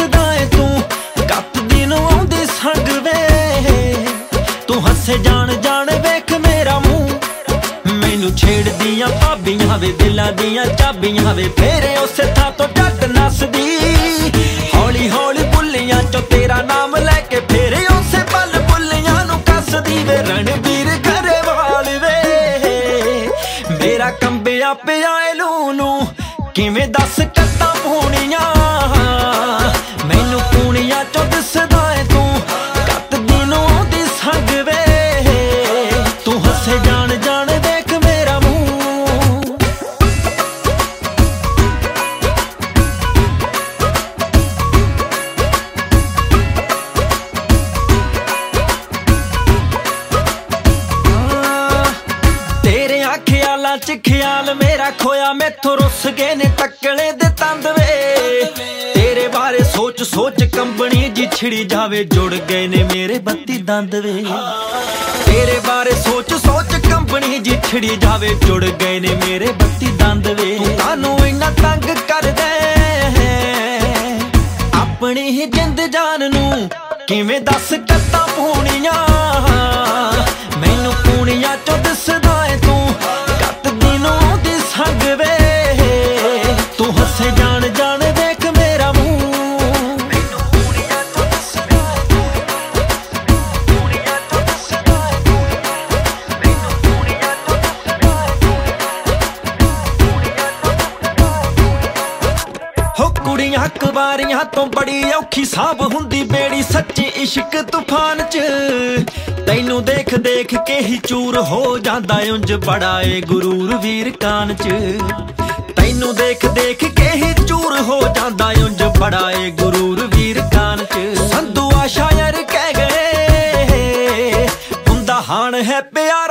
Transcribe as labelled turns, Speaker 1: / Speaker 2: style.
Speaker 1: ਦਿਸਦਾ ਏ ਤੂੰ ਕੱਤ ਦੀ ਨੂੰ ਆਉਂਦੀ ਸੰਗ ਵੇ ਤੂੰ ਹੱਸੇ ਜਾਣ ਜਾਣ ਵੇਖ ਮੇਰਾ ਮੂੰਹ ਮੈਨੂੰ ਛੇੜਦੀਆਂ ਭਾਬੀਆਂ ਵੇ ਦਿਲਾਂ ਦੀਆਂ ਚਾਬੀਆਂ ਵੇ ਫੇਰੇ ਉਸੇ ਥਾਂ ਤੋਂ ਜੱਟ ਨੱਸਦੀ ਹੌਲੀ ਹੌਲੀ ਬੁੱਲੀਆਂ ਚੋਂ ਤੇਰਾ ਨਾਮ ਲੈ ਕੇ ਫੇਰੇ ਉਸੇ ਪਲ ਬੁੱਲੀਆਂ ਨੂੰ ਕੱਸਦੀ ਵੇ ਰਣਬੀਰ ਗਰੇਵਾਲ ਵੇ ਮੇਰਾ ਕੰਬਿਆ ਪਿਆ ਏ ਲੂੰ ਕਿਵੇਂ ਦੱਸ ਕੱਤਾਂ ਪੂਣੀਆਂ ਮੈਨੂੰ ਪੂਣੀਆਂ ਚੋਂ ਦਿਸਦਾ ਏ ਤੂੰ ਕੱਤ ਦੀ ਨੂੰ ਆਉਂਦੀ ਸੰਗ ਵੇ ਤੂੰ ਹੱਸੇ ਜਾਣ ਜਾਣ ਵੇਖ ਮੇਰਾ ਮੂੰਹ ਤੇਰੇ ਖਿਆਲਾਂ ਚ ਖਿਆਲ ਮੇਰਾ ਖੋਇਆ ਮੈਥੋਂ ਰੁੱਸ ਗਏ ਨੇ ਤੱਕਲੇ ਦੇ ਤੰਦ ਵੇ ਤੇਰੇ ਬਾਰੇ ਸੋਚ ਸੋਚ ਕੰਬਣੀ ਜੀ ਛਿੜੀ ਜਾਵੇ ਜੁੜ ਗਏ ਨੇ ਮੇਰੇ 32 ਦੰਦ ਵੇ ਤੇਰੇ ਬਾਰੇ ਸੋਚ ਸੋਚ ਕੰਬਣੀ ਜੀ ਛਿੜੀ ਜਾਵੇ ਜੁੜ ਗਏ ਨੇ ਮੇਰੇ 32 ਦੰਦ ਵੇ ਤੁਹਾਨੂੰ ਇੰਨਾ ਤੰਗ ਕਰਦੇ ਆਪਣੀ ਹੀ ਜਿੰਦ ਜਾਨ ਨੂੰ ਕਿਵੇਂ ਦੱਸ ਕੱਤਾਂ ਪੂਣੀਆਂ ਮੈਨੂੰ ਪੂਣੀਆਂ ਚੋਂ ਦਿਸਦਾ ਏ ਤੂੰ ਕੱਤ ਦੀ ਨੂੰ ਆਉਂਦੀ ਸੰਗ ਵੇ ਤੂੰ ਹੱਸੇ ਜਾਣ ਜਾਣ ਵੇਖ ਮੇਰਾ ਮੂੰਹ ਮੈਨੂੰ ਪੂਣੀਆਂ ਚੋਂ ਦਿਸਦਾ ਏ ਤੂੰ ਪੂਣੀਆਂ ਚੋਂ ਦਿਸਦਾ ਏ ਤੂੰ ਮੈਨੂੰ ਪੂਣੀਆਂ ਚੋਂ ਦਿਸਦਾ ਏ ਹੋ ਕੁੜੀਆਂ ਕੁਵਾਰੀਆਂ ਤੋਂ ਬੜੀ ਔਖੀ ਸਾਂਭ ਹੁੰਦੀ ਬੇੜੀ ਸੱਚੀ ਇਸ਼ਕ ਤੂਫਾਨ ਚ ਤੈਨੂੰ ਦੇਖ ਦੇਖ ਕੇ ਹੀ ਚੂਰ ਹੋ ਜਾਂਦਾ ਉਂਝ ਬੜਾ ਏ ਗੁਰੂਰ ਵੀਰ ਕਾਨ ਚ ਤੈਨੂੰ ਦੇਖ ਦੇਖ ਕੇ ਹੀ ਚੂਰ ਹੋ ਜਾਂਦਾ ਉਂਝ ਬੜਾ ਏ ਗੁਰੂਰ ਵੀਰ ਕਾਨ ਚ ਸੰਧੂ ਆ ਸ਼ਾਇਰ ਕਹਿ ਗਏ ਹੁੰਦਾ ਹਾਣ ਹੈ ਪਿਆਰ